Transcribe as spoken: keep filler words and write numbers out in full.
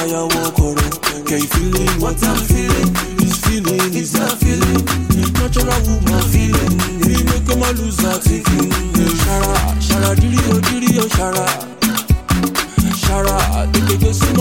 fire walk on. Can you feel it? What I'm feeling? This feeling is a feeling. Natural woman feeling. We make them all lose our thinking. Shara, shara, diri, oh, diri, oh, shara. Shara, take it, go see.